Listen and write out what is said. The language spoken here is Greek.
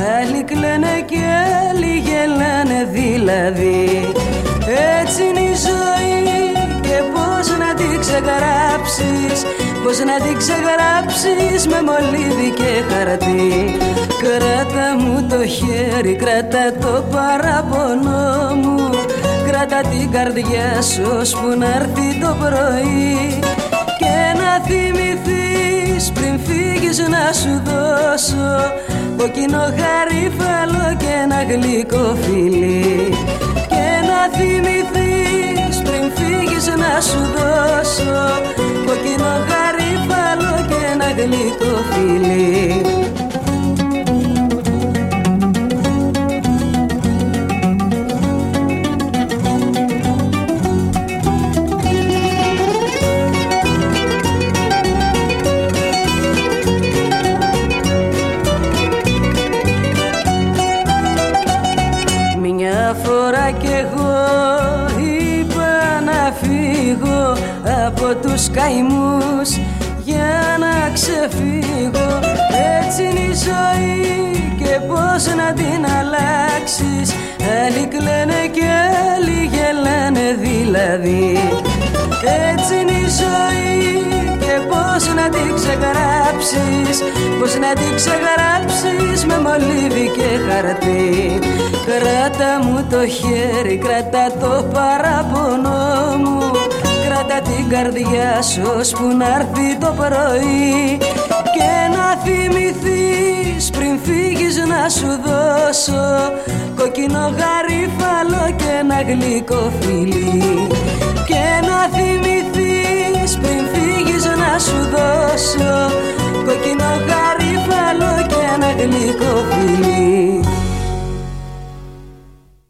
άλλοι κλαίνε και άλλοι γελάνε δηλαδή. Έτσι είναι η ζωή και πώς να την ξεγράψεις, πώς να την ξεγράψεις με μολύβι και χαρτί. Κράτα μου το χέρι, κράτα το παράπονο μου, κράτα την καρδιά σου ώσπου να έρθει το πρωί. Και να θυμηθείς πριν φύγεις να σου δώσω κόκκινο γαρίφαλο και ένα γλυκό φιλί. Και να θυμηθείς πριν φύγεις να σου δώσω κόκκινο γαρίφαλο και ένα γλυκό φιλί. Φορά κι εγώ είπα να φύγω από τους καημούς για να ξεφύγω. Έτσι είναι η ζωή και πώς να την αλλάξεις, άλλοι κλαίνε και άλλοι γελάνε δηλαδή. Έτσι είναι η ζωή και πώς να την ξεγράψεις, πώς να την ξεγράψεις με μολύβι και χαρτί. Κράτα μου το χέρι, κράτα το παράπονο μου, κράτα την καρδιά σου ώσπου να έρθει το πρωί. Και να θυμηθείς πριν φύγεις να σου δώσω κόκκινο γαρίφαλο και ένα γλυκό φιλί. Και να θυμηθείς πριν φύγεις να σου δώσω κόκκινο γαρίφαλο και ένα γλυκό φιλί.